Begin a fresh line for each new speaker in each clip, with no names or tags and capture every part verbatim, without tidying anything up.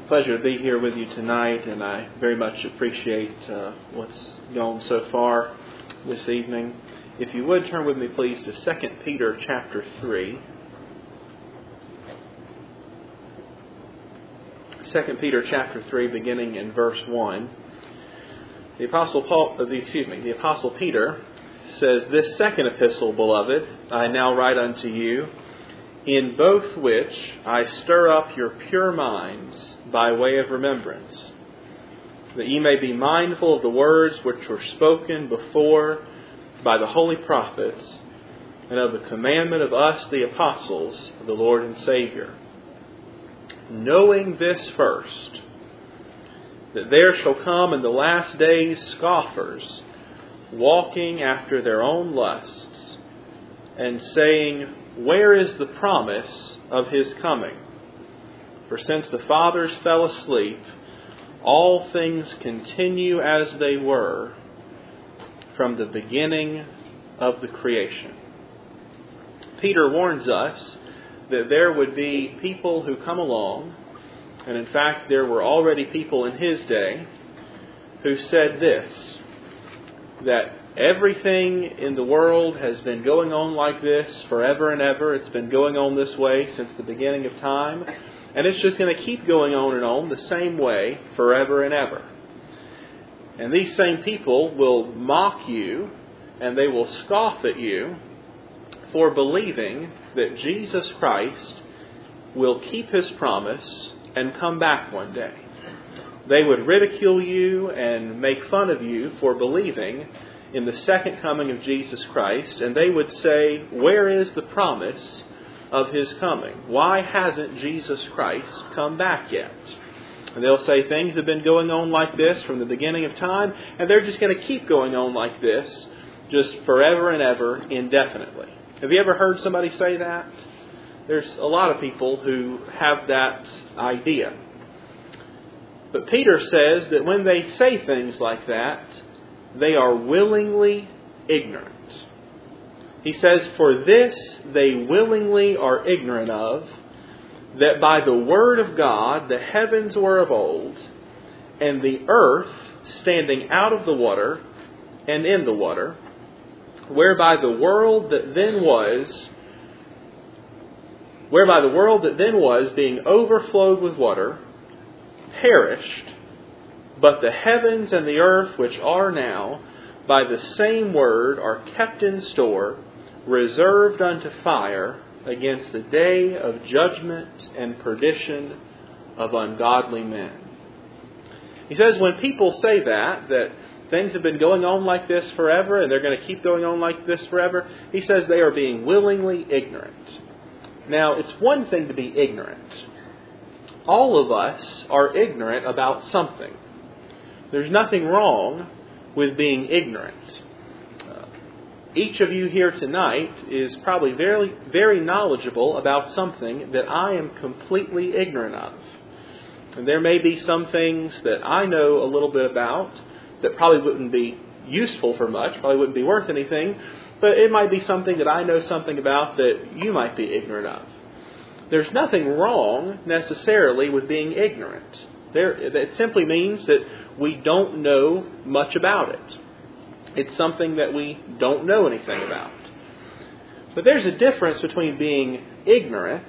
It's a pleasure to be here with you tonight, and I very much appreciate uh, what's gone so far this evening. If you would turn with me, please, to Second Peter chapter three. Second Peter chapter three, beginning in verse one. The Apostle Paul, uh, the, excuse me, the Apostle Peter says, "This second epistle, beloved, I now write unto you, in both which I stir up your pure minds by way of remembrance, that ye may be mindful of the words which were spoken before by the holy prophets, and of the commandment of us, the apostles of the Lord and Savior. Knowing this first, that there shall come in the last days scoffers, walking after their own lusts, and saying, Where is the promise of his coming? For since the fathers fell asleep, all things continue as they were from the beginning of the creation." Peter warns us that there would be people who come along, and in fact there were already people in his day, who said this, that everything in the world has been going on like this forever and ever. It's been going on this way since the beginning of time. And it's just going to keep going on and on the same way forever and ever. And these same people will mock you and they will scoff at you for believing that Jesus Christ will keep his promise and come back one day. They would ridicule you and make fun of you for believing in the second coming of Jesus Christ, and they would say, where is the promise of his coming? Why hasn't Jesus Christ come back yet? And they'll say things have been going on like this from the beginning of time, and they're just going to keep going on like this just forever and ever, indefinitely. Have you ever heard somebody say that? There's a lot of people who have that idea. But Peter says that when they say things like that, they are willingly ignorant. He says, "For this they willingly are ignorant of, that by the word of God the heavens were of old, and the earth standing out of the water and in the water, whereby the world that then was, whereby the world that then was, being overflowed with water, perished, but the heavens and the earth which are now, by the same word, are kept in store, reserved unto fire, against the day of judgment and perdition of ungodly men." He says when people say that, that things have been going on like this forever and they're going to keep going on like this forever, he says they are being willingly ignorant. Now, it's one thing to be ignorant. All of us are ignorant about something. There's nothing wrong with being ignorant. Uh, each of you here tonight is probably very, very knowledgeable about something that I am completely ignorant of. And there may be some things that I know a little bit about that probably wouldn't be useful for much, probably wouldn't be worth anything, but it might be something that I know something about that you might be ignorant of. There's nothing wrong necessarily with being ignorant. There, it simply means that we don't know much about it. It's something that we don't know anything about. But there's a difference between being ignorant,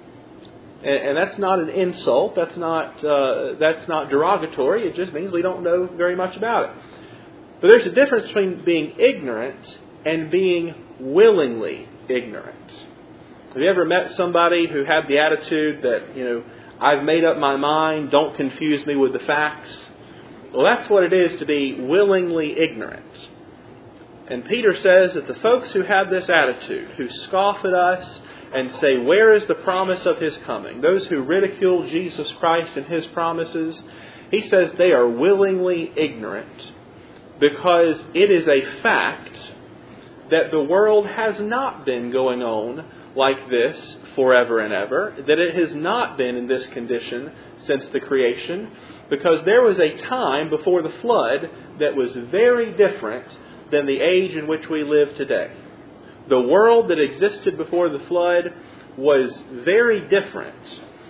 and, and that's not an insult, that's not uh, that's not derogatory, it just means we don't know very much about it. But there's a difference between being ignorant and being willingly ignorant. Have you ever met somebody who had the attitude that, you know, I've made up my mind, don't confuse me with the facts? Well, that's what it is to be willingly ignorant. And Peter says that the folks who have this attitude, who scoff at us and say, where is the promise of his coming? Those who ridicule Jesus Christ and his promises, he says they are willingly ignorant because it is a fact that the world has not been going on like this forever and ever, that it has not been in this condition since the creation, because there was a time before the flood that was very different than the age in which we live today. The world that existed before the flood was very different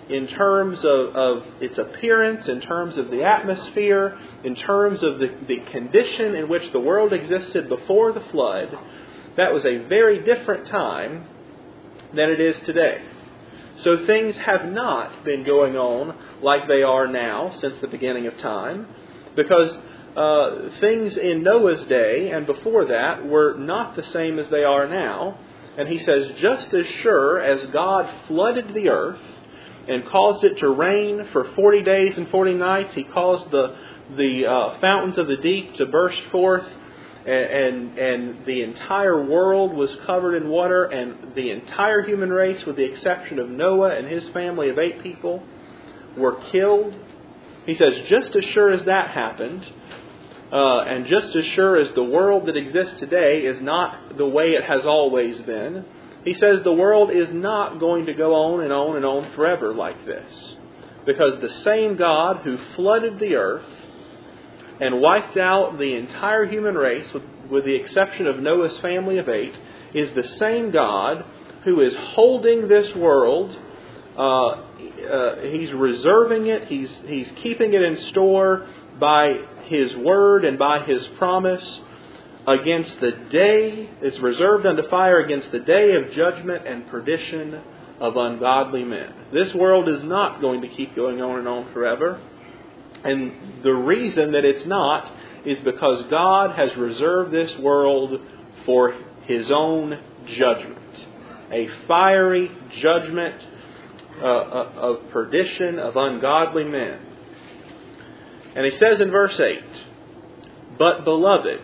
in terms of, of its appearance, in terms of the atmosphere, in terms of the, the condition in which the world existed before the flood, that was a very different time than it is today. So things have not been going on like they are now since the beginning of time, because uh, things in Noah's day and before that were not the same as they are now. And he says, just as sure as God flooded the earth and caused it to rain for forty days and forty nights, He caused the the uh, fountains of the deep to burst forth, and, and and the entire world was covered in water, and the entire human race, with the exception of Noah and his family of eight people, were killed. He says, just as sure as that happened, uh, and just as sure as the world that exists today is not the way it has always been, he says the world is not going to go on and on and on forever like this. Because the same God who flooded the earth and wiped out the entire human race, with, with the exception of Noah's family of eight, is the same God who is holding this world. Uh, uh, he's reserving it. He's, he's keeping it in store by His word and by His promise, against the day, it's reserved unto fire against the day of judgment and perdition of ungodly men. This world is not going to keep going on and on forever. And the reason that it's not is because God has reserved this world for His own judgment. A fiery judgment uh, of perdition of ungodly men. And he says in verse eight, but beloved,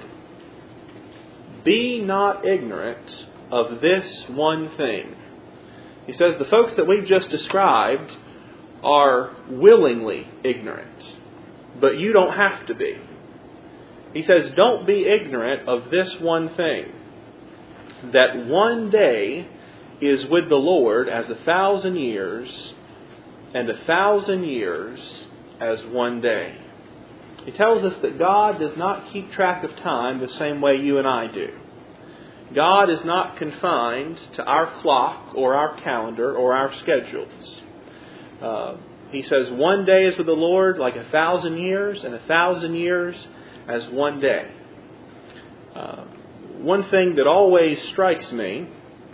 be not ignorant of this one thing. He says the folks that we've just described are willingly ignorant, but you don't have to be. He says, don't be ignorant of this one thing, that one day is with the Lord as a thousand years, and a thousand years as one day. He tells us that God does not keep track of time the same way you and I do. God is not confined to our clock or our calendar or our schedules. Uh, he says one day is with the Lord like a thousand years, and a thousand years as one day. Uh, one thing that always strikes me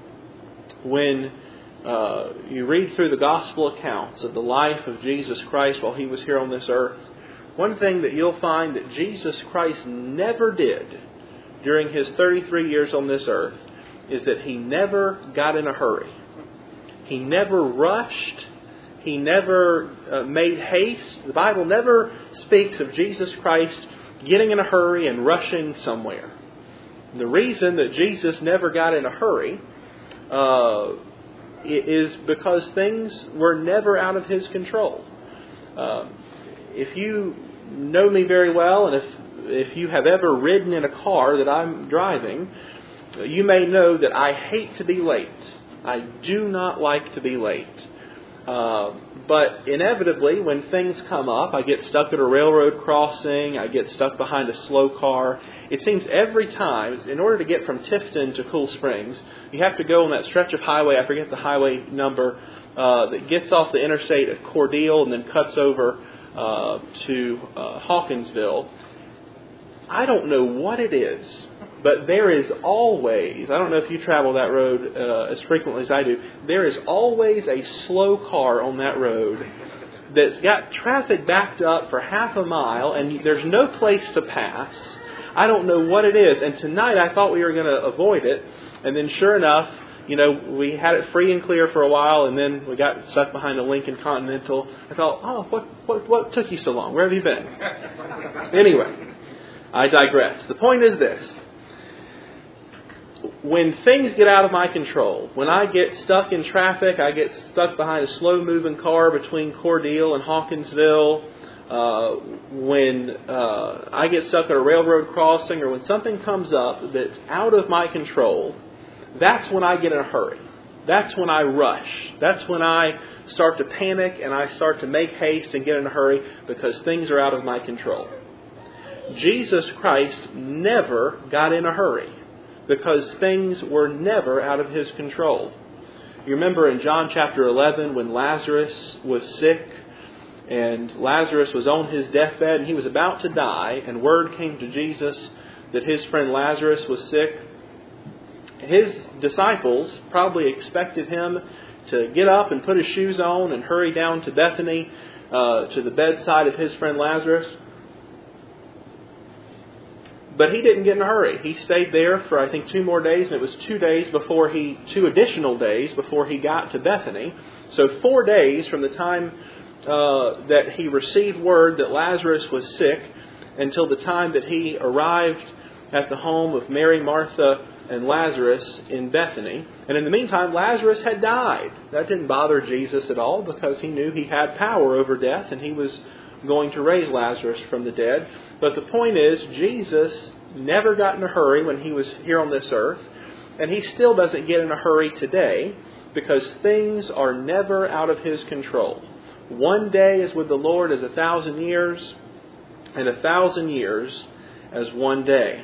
when uh, you read through the gospel accounts of the life of Jesus Christ while He was here on this earth, one thing that you'll find that Jesus Christ never did during His thirty-three years on this earth is that He never got in a hurry. He never rushed. He never uh, made haste. The Bible never speaks of Jesus Christ getting in a hurry and rushing somewhere. The reason that Jesus never got in a hurry uh, is because things were never out of His control. Uh, if you know me very well, and if if you have ever ridden in a car that I'm driving, you may know that I hate to be late. I do not like to be late. Uh, but inevitably, when things come up, I get stuck at a railroad crossing, I get stuck behind a slow car. It seems every time, in order to get from Tifton to Cool Springs, you have to go on that stretch of highway, I forget the highway number, uh, that gets off the interstate at Cordele and then cuts over uh, to uh, Hawkinsville. I don't know what it is, but there is always, I don't know if you travel that road uh, as frequently as I do, there is always a slow car on that road that's got traffic backed up for half a mile and there's no place to pass. I don't know what it is. And tonight I thought we were going to avoid it. And then sure enough, you know, we had it free and clear for a while, and then we got stuck behind the Lincoln Continental. I thought, oh, what, what, what took you so long? Where have you been? Anyway, I digress. The point is this. When things get out of my control, when I get stuck in traffic, I get stuck behind a slow-moving car between Cordele and Hawkinsville, uh, when uh, I get stuck at a railroad crossing, or when something comes up that's out of my control, that's when I get in a hurry. That's when I rush. That's when I start to panic and I start to make haste and get in a hurry because things are out of my control. Jesus Christ never got in a hurry because things were never out of His control. You remember in John chapter eleven when Lazarus was sick and Lazarus was on his deathbed and he was about to die, and word came to Jesus that his friend Lazarus was sick. His disciples probably expected him to get up and put his shoes on and hurry down to Bethany, uh, to the bedside of his friend Lazarus. But he didn't get in a hurry. He stayed there for, I think, two more days. And it was two days before he, two additional days before he got to Bethany. So four days from the time uh, that he received word that Lazarus was sick until the time that he arrived at the home of Mary, Martha, and Lazarus in Bethany. And in the meantime, Lazarus had died. That didn't bother Jesus at all because he knew he had power over death and he was going to raise Lazarus from the dead. But the point is, Jesus never got in a hurry when he was here on this earth, and he still doesn't get in a hurry today because things are never out of his control. One day is with the Lord as a thousand years, and a thousand years as one day.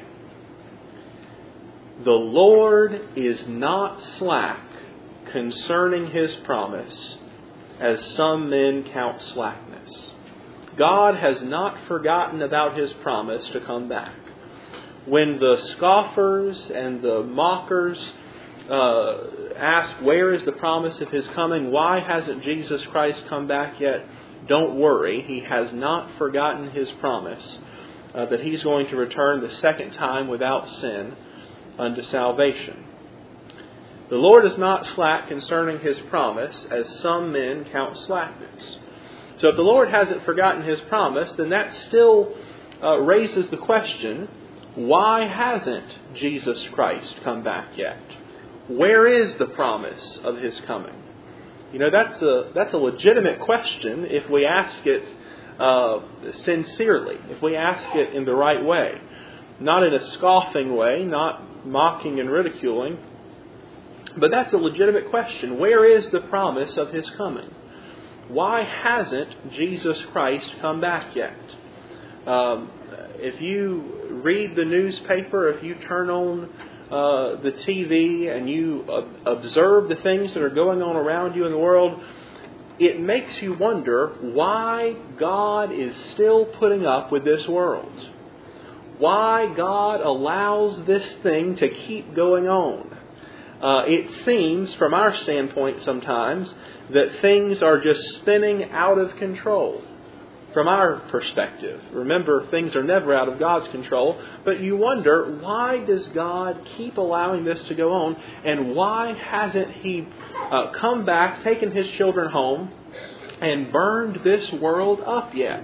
The Lord is not slack concerning His promise, as some men count slackness. God has not forgotten about His promise to come back. When the scoffers and the mockers uh, ask, where is the promise of His coming? Why hasn't Jesus Christ come back yet? Don't worry, He has not forgotten His promise uh, that He's going to return the second time without sin unto salvation. The Lord is not slack concerning His promise, as some men count slackness. So if the Lord hasn't forgotten His promise, then that still uh, raises the question, why hasn't Jesus Christ come back yet? Where is the promise of His coming? You know, that's a, that's a legitimate question if we ask it uh, sincerely, if we ask it in the right way. Not in a scoffing way, not mocking and ridiculing. But that's a legitimate question. Where is the promise of His coming? Why hasn't Jesus Christ come back yet? Um, if you read the newspaper, if you turn on uh, the T V and you uh, observe the things that are going on around you in the world, it makes you wonder why God is still putting up with this world. Why God allows this thing to keep going on. Uh, it seems, from our standpoint sometimes, that things are just spinning out of control. From our perspective. Remember, things are never out of God's control. But you wonder, why does God keep allowing this to go on? And why hasn't He uh, come back, taken His children home, and burned this world up yet?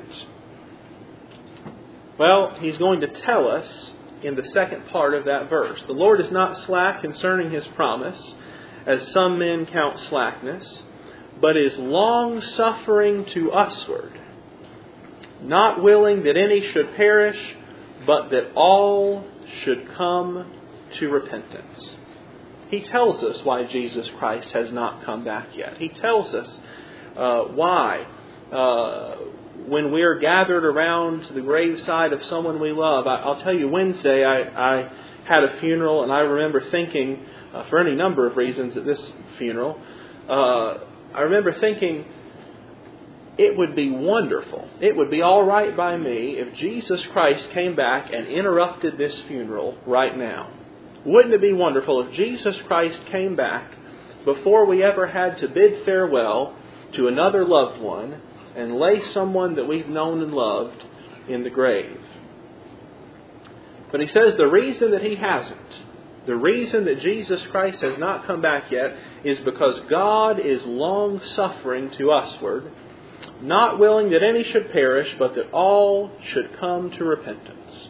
Well, He's going to tell us in the second part of that verse. The Lord is not slack concerning His promise, as some men count slackness, but is long-suffering to usward, not willing that any should perish, but that all should come to repentance. He tells us why Jesus Christ has not come back yet. He tells us uh, why uh, when we're gathered around the graveside of someone we love. I, I'll tell you, Wednesday I, I had a funeral, and I remember thinking, uh, for any number of reasons at this funeral, uh, I remember thinking, it would be wonderful, it would be all right by me if Jesus Christ came back and interrupted this funeral right now. Wouldn't it be wonderful if Jesus Christ came back before we ever had to bid farewell to another loved one and lay someone that we've known and loved in the grave? But He says the reason that He hasn't, the reason that Jesus Christ has not come back yet, is because God is long-suffering to usward, not willing that any should perish, but that all should come to repentance.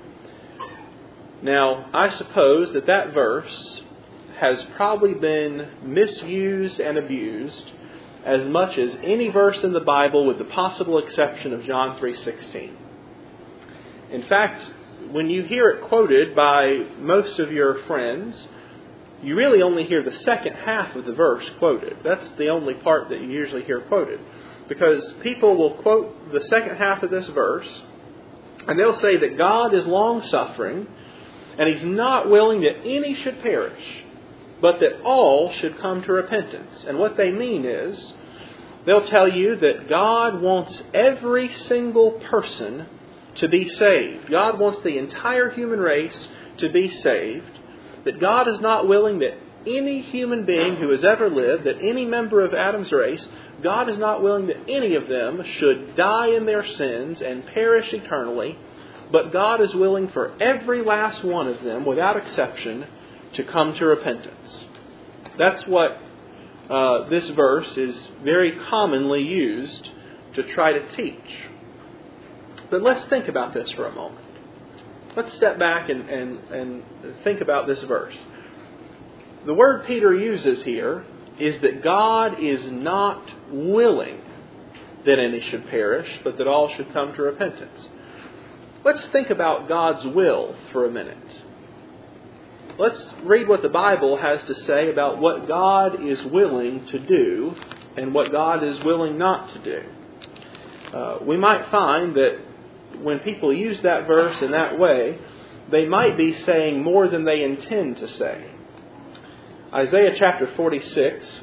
Now, I suppose that that verse has probably been misused and abused as much as any verse in the Bible, with the possible exception of John three sixteen. In fact, when you hear it quoted by most of your friends, you really only hear the second half of the verse quoted. That's the only part that you usually hear quoted. Because people will quote the second half of this verse, and they'll say that God is long-suffering, and He's not willing that any should perish, but that all should come to repentance. And what they mean is, they'll tell you that God wants every single person to be saved. God wants the entire human race to be saved. That God is not willing that any human being who has ever lived, that any member of Adam's race, God is not willing that any of them should die in their sins and perish eternally, but God is willing for every last one of them, without exception, to come to repentance. That's what uh, this verse is very commonly used to try to teach. But let's think about this for a moment. Let's step back and, and, and think about this verse. The word Peter uses here is that God is not willing that any should perish, but that all should come to repentance. Let's think about God's will for a minute. Let's read what the Bible has to say about what God is willing to do and what God is willing not to do. Uh, we might find that when people use that verse in that way, they might be saying more than they intend to say. Isaiah chapter forty-six,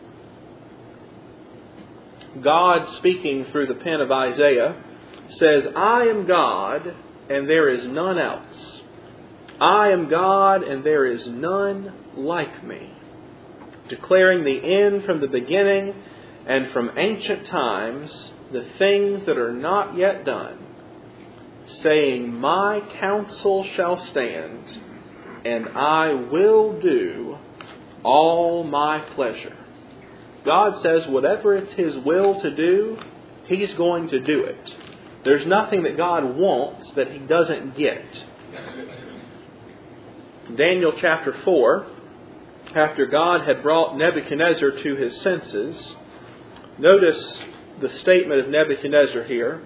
God speaking through the pen of Isaiah says, I am God and there is none else. I am God and there is none like me. Declaring the end from the beginning and from ancient times, the things that are not yet done. Saying, my counsel shall stand and I will do all my pleasure. God says whatever it's His will to do, He's going to do it. There's nothing that God wants that He doesn't get. Daniel chapter four, after God had brought Nebuchadnezzar to his senses, notice the statement of Nebuchadnezzar here.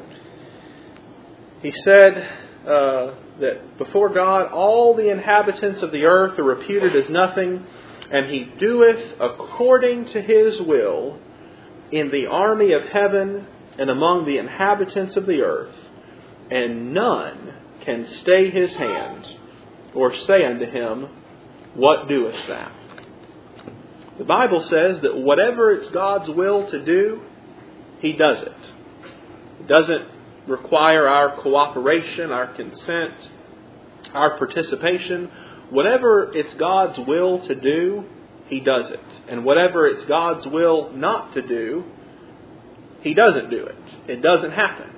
He said uh, that before God all the inhabitants of the earth are reputed as nothing, and He doeth according to His will in the army of heaven and among the inhabitants of the earth, and none can stay His hand or say unto Him, what doest thou? The Bible says that whatever it's God's will to do, He does it. It doesn't require our cooperation, our consent, our participation. Whatever it's God's will to do, He does it. And whatever it's God's will not to do, He doesn't do it. It doesn't happen.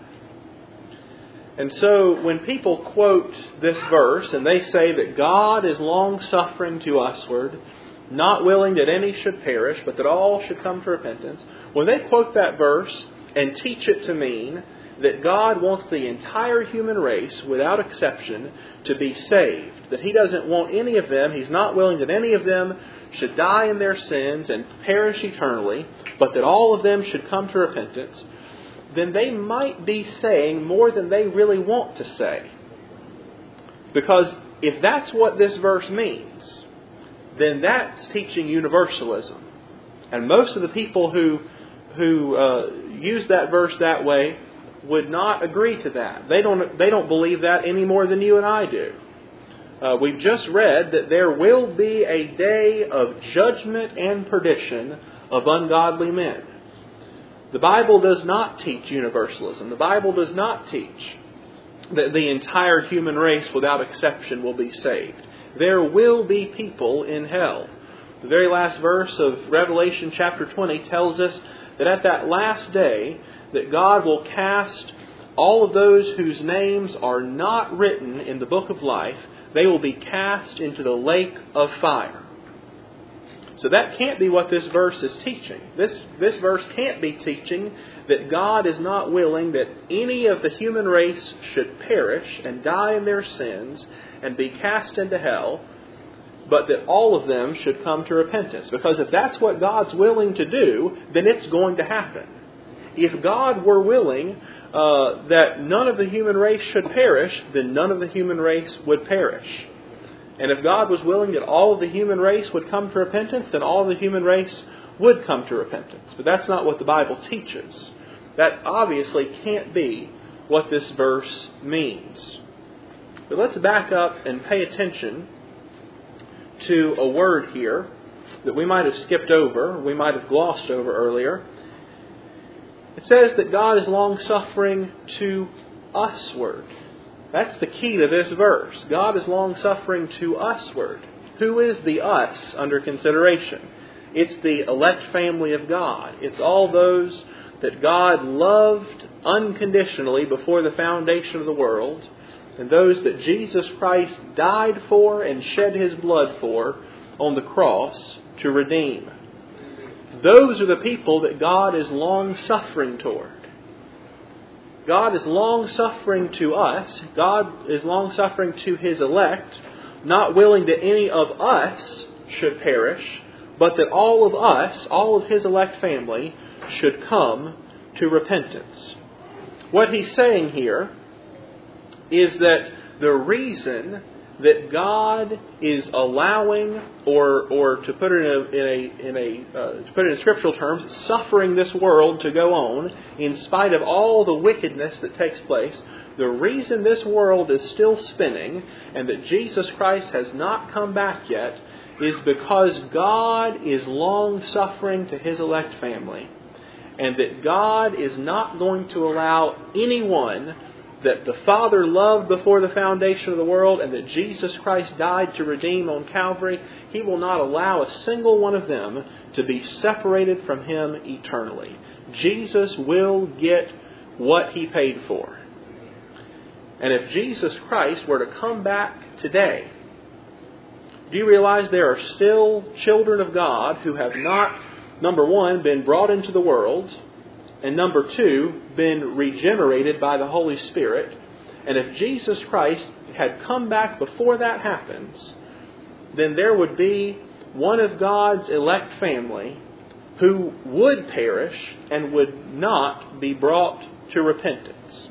And so when people quote this verse and they say that God is long-suffering to usward, not willing that any should perish, but that all should come to repentance, when they quote that verse and teach it to mean that God wants the entire human race, without exception, to be saved, that He doesn't want any of them, He's not willing that any of them should die in their sins and perish eternally, but that all of them should come to repentance, then they might be saying more than they really want to say. Because if that's what this verse means, then that's teaching universalism. And most of the people who who uh, use that verse that way would not agree to that. They don't they don't believe that any more than you and I do. Uh, we've just read that there will be a day of judgment and perdition of ungodly men. The Bible does not teach universalism. The Bible does not teach that the entire human race without exception will be saved. There will be people in hell. The very last verse of Revelation chapter twenty tells us that at that last day that God will cast all of those whose names are not written in the book of life. They will be cast into the lake of fire. So that can't be what this verse is teaching. This, this verse can't be teaching that God is not willing that any of the human race should perish and die in their sins and be cast into hell, but that all of them should come to repentance. Because if that's what God's willing to do, then it's going to happen. If God were willing uh, that none of the human race should perish, then none of the human race would perish. And if God was willing that all of the human race would come to repentance, then all of the human race would come to repentance. But that's not what the Bible teaches. That obviously can't be what this verse means. But let's back up and pay attention to a word here that we might have skipped over, we might have glossed over earlier. It says that God is long-suffering to usward. That's the key to this verse. God is long-suffering to usward. Who is the us under consideration? It's the elect family of God. It's all those that God loved unconditionally before the foundation of the world, and those that Jesus Christ died for and shed His blood for on the cross to redeem. Those are the people that God is long-suffering toward. God is long-suffering to us. God is long-suffering to His elect, not willing that any of us should perish, but that all of us, all of His elect family, should come to repentance. What He's saying here is that the reason that God is allowing, or or to put it in a, in a, in a uh, to put it in scriptural terms, suffering this world to go on in spite of all the wickedness that takes place, the reason this world is still spinning and that Jesus Christ has not come back yet is because God is long-suffering to His elect family, and that God is not going to allow anyone that the Father loved before the foundation of the world and that Jesus Christ died to redeem on Calvary. He will not allow a single one of them to be separated from Him eternally. Jesus will get what He paid for. And if Jesus Christ were to come back today, do you realize there are still children of God who have not, number one, been brought into the world, and number two, been regenerated by the Holy Spirit? And if Jesus Christ had come back before that happens, then there would be one of God's elect family who would perish and would not be brought to repentance.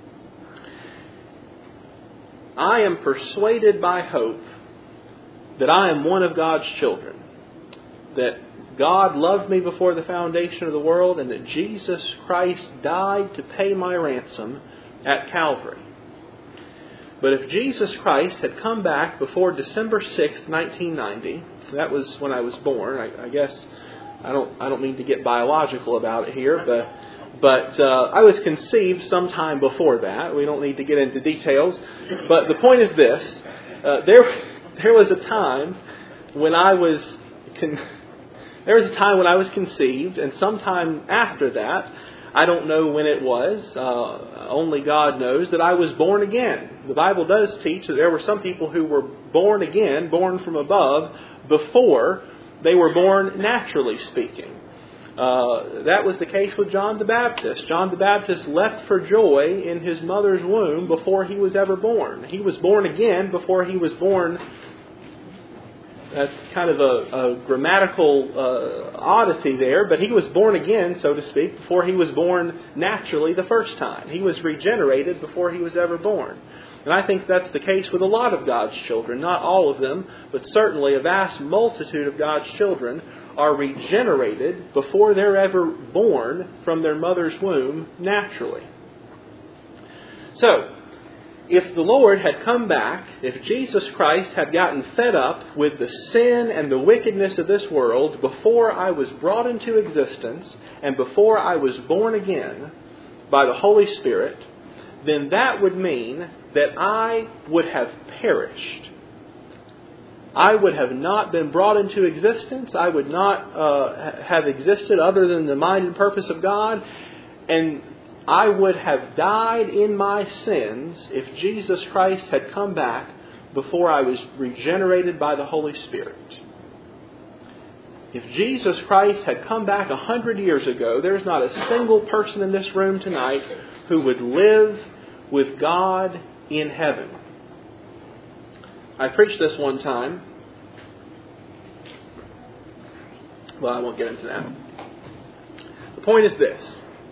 I am persuaded by hope that I am one of God's children, that God loved me before the foundation of the world, and that Jesus Christ died to pay my ransom at Calvary. But if Jesus Christ had come back before December sixth, nineteen ninety, that was when I was born. I, I guess I don't I don't mean to get biological about it here, but but uh, I was conceived sometime before that. We don't need to get into details. But the point is this: uh, there there was a time when I was. Con- There was a time when I was conceived, and sometime after that, I don't know when it was, uh, only God knows, that I was born again. The Bible does teach that there were some people who were born again, born from above, before they were born naturally speaking. Uh, that was the case with John the Baptist. John the Baptist leapt for joy in his mother's womb before he was ever born. He was born again before he was born. That's kind of a, a grammatical uh, oddity there, but he was born again, so to speak, before he was born naturally the first time. He was regenerated before he was ever born. And I think that's the case with a lot of God's children. Not all of them, but certainly a vast multitude of God's children are regenerated before they're ever born from their mother's womb naturally. So, if the Lord had come back, if Jesus Christ had gotten fed up with the sin and the wickedness of this world before I was brought into existence and before I was born again by the Holy Spirit, then that would mean that I would have perished. I would have not been brought into existence. I would not uh, have existed other than the mind and purpose of God. And I would have died in my sins if Jesus Christ had come back before I was regenerated by the Holy Spirit. If Jesus Christ had come back a hundred years ago, there's not a single person in this room tonight who would live with God in heaven. I preached this one time. Well, I won't get into that. The point is this: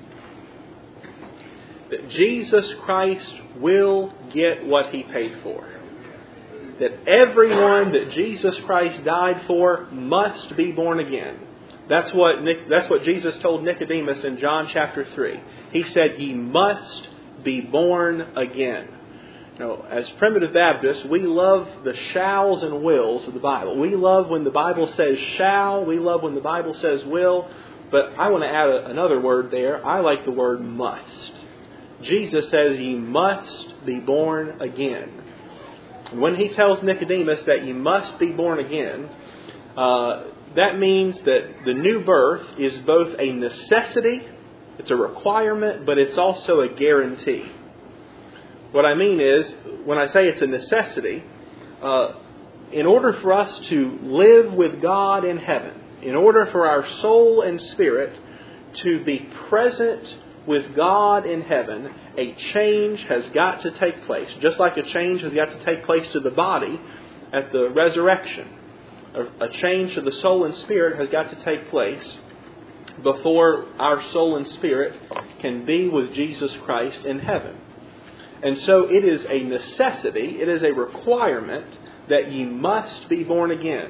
that Jesus Christ will get what He paid for. That everyone that Jesus Christ died for must be born again. That's what that's what Jesus told Nicodemus in John chapter three. He said, "Ye must be born again." You know, as primitive Baptists, we love the shalls and wills of the Bible. We love when the Bible says shall. We love when the Bible says will. But I want to add a, another word there. I like the word must. Jesus says ye must be born again. And when he tells Nicodemus that you must be born again, uh, that means that the new birth is both a necessity, it's a requirement, but it's also a guarantee. What I mean is, when I say it's a necessity, uh, in order for us to live with God in heaven, in order for our soul and spirit to be present with God in heaven, a change has got to take place. Just like a change has got to take place to the body at the resurrection. A, a change to the soul and spirit has got to take place before our soul and spirit can be with Jesus Christ in heaven. And so it is a necessity, it is a requirement that ye must be born again.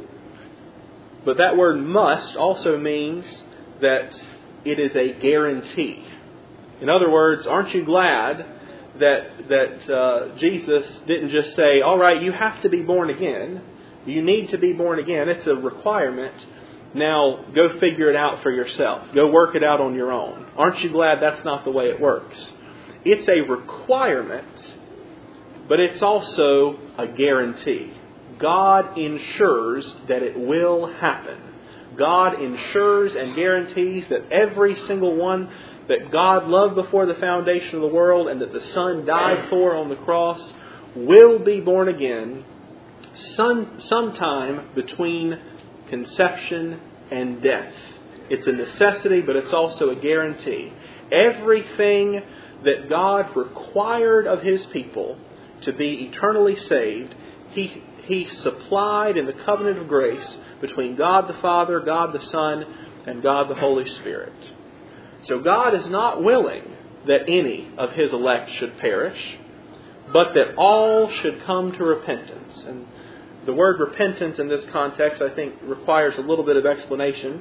But that word must also means that it is a guarantee. In other words, aren't you glad that that uh, Jesus didn't just say, all right, you have to be born again. You need to be born again. It's a requirement. Now go figure it out for yourself. Go work it out on your own. Aren't you glad that's not the way it works? It's a requirement, but it's also a guarantee. God ensures that it will happen. God ensures and guarantees that every single one that God loved before the foundation of the world and that the Son died for on the cross will be born again some, sometime between conception and death. It's a necessity, but it's also a guarantee. Everything that God required of His people to be eternally saved, He He supplied in the covenant of grace between God the Father, God the Son, and God the Holy Spirit. So God is not willing that any of His elect should perish, but that all should come to repentance. And the word repentance in this context, I think, requires a little bit of explanation.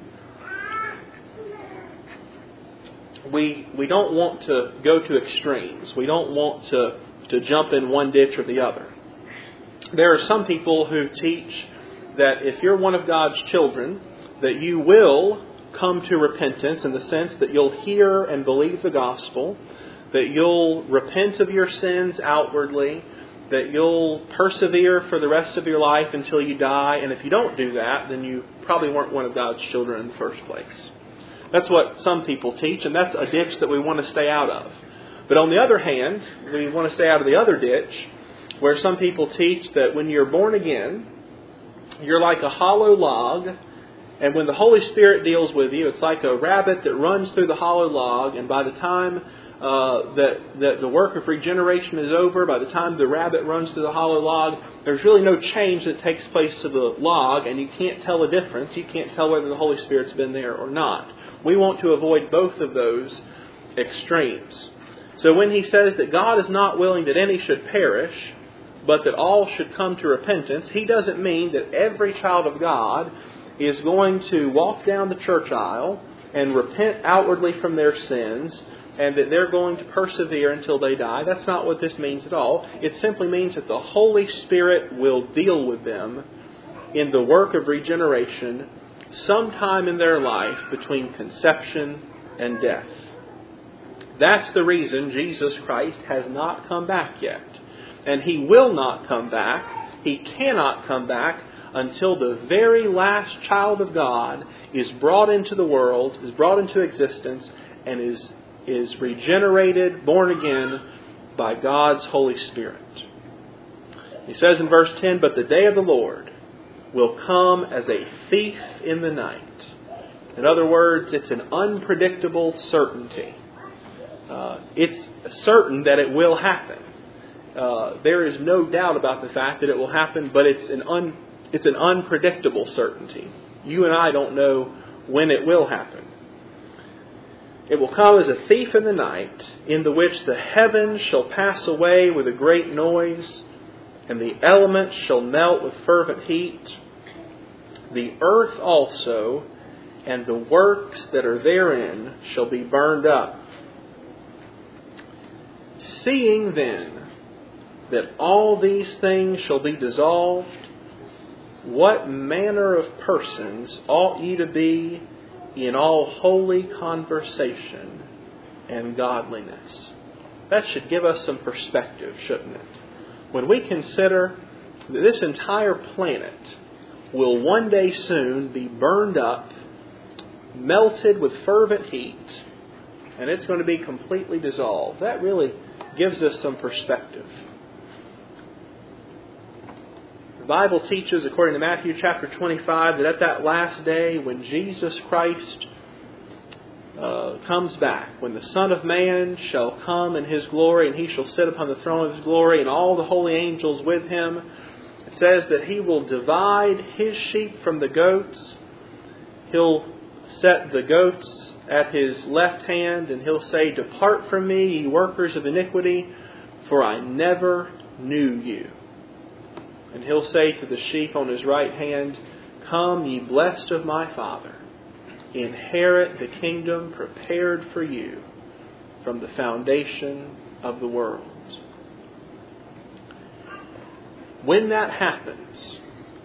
We we don't want to go to extremes. We don't want to, to jump in one ditch or the other. There are some people who teach that if you're one of God's children, that you will come to repentance in the sense that you'll hear and believe the gospel, that you'll repent of your sins outwardly, that you'll persevere for the rest of your life until you die. And if you don't do that, then you probably weren't one of God's children in the first place. That's what some people teach, and that's a ditch that we want to stay out of. But on the other hand, we want to stay out of the other ditch, where some people teach that when you're born again, you're like a hollow log, and when the Holy Spirit deals with you, it's like a rabbit that runs through the hollow log, and by the time uh, that, that the work of regeneration is over, by the time the rabbit runs through the hollow log, there's really no change that takes place to the log, and you can't tell the difference. You can't tell whether the Holy Spirit's been there or not. We want to avoid both of those extremes. So when He says that God is not willing that any should perish, but that all should come to repentance, He doesn't mean that every child of God is going to walk down the church aisle and repent outwardly from their sins and that they're going to persevere until they die. That's not what this means at all. It simply means that the Holy Spirit will deal with them in the work of regeneration sometime in their life between conception and death. That's the reason Jesus Christ has not come back yet. And He will not come back. He cannot come back until the very last child of God is brought into the world, is brought into existence, and is, is regenerated, born again by God's Holy Spirit. He says in verse ten, "But the day of the Lord will come as a thief in the night." In other words, it's an unpredictable certainty. Uh, it's certain that it will happen. Uh, there is no doubt about the fact that it will happen, but it's an un, it's an unpredictable certainty. You and I don't know when it will happen. It will come as a thief in the night, in the which the heavens shall pass away with a great noise, and the elements shall melt with fervent heat. The earth also and the works that are therein shall be burned up. Seeing then that all these things shall be dissolved, what manner of persons ought ye to be in all holy conversation and godliness? That should give us some perspective, shouldn't it? When we consider that this entire planet will one day soon be burned up, melted with fervent heat, and it's going to be completely dissolved. That really gives us some perspective. The Bible teaches, according to Matthew chapter twenty-five, that at that last day when Jesus Christ uh, comes back, when the Son of Man shall come in His glory, and He shall sit upon the throne of His glory, and all the holy angels with Him, it says that He will divide His sheep from the goats. He'll set the goats at His left hand, and He'll say, "Depart from me, ye workers of iniquity, for I never knew you." And He'll say to the sheep on His right hand, "Come, ye blessed of my Father, inherit the kingdom prepared for you from the foundation of the world." When that happens,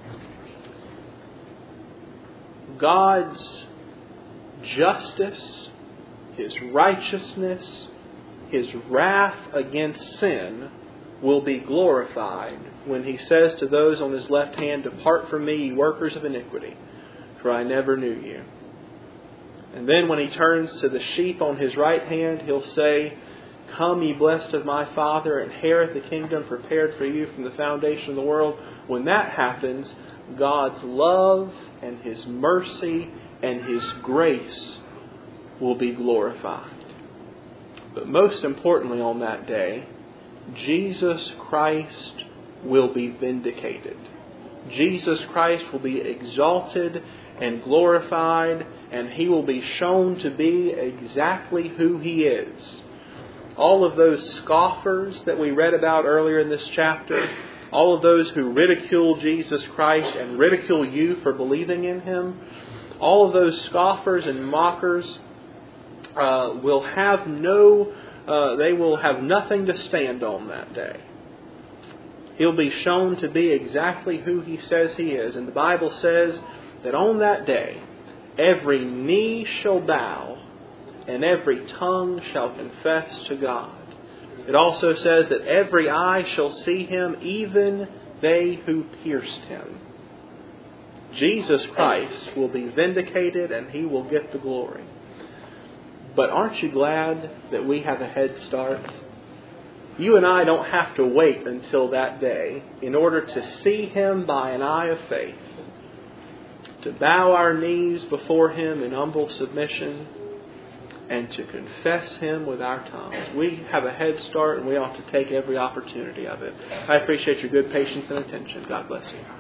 God's justice, His righteousness, His wrath against sin will be glorified when He says to those on His left hand, "Depart from me, ye workers of iniquity, for I never knew you." And then when He turns to the sheep on His right hand, He'll say, "Come, ye blessed of my Father, inherit the kingdom prepared for you from the foundation of the world." When that happens, God's love and His mercy and His grace will be glorified. But most importantly on that day, Jesus Christ will be vindicated. Jesus Christ will be exalted and glorified, and He will be shown to be exactly who He is. All of those scoffers that we read about earlier in this chapter, all of those who ridicule Jesus Christ and ridicule you for believing in Him, all of those scoffers and mockers uh, will have no, uh, they will have nothing to stand on that day. He'll be shown to be exactly who He says He is. And the Bible says that on that day, every knee shall bow and every tongue shall confess to God. It also says that every eye shall see Him, even they who pierced Him. Jesus Christ will be vindicated and He will get the glory. But aren't you glad that we have a head start? You and I don't have to wait until that day in order to see Him by an eye of faith, to bow our knees before Him in humble submission, and to confess Him with our tongues. We have a head start, and we ought to take every opportunity of it. I appreciate your good patience and attention. God bless you.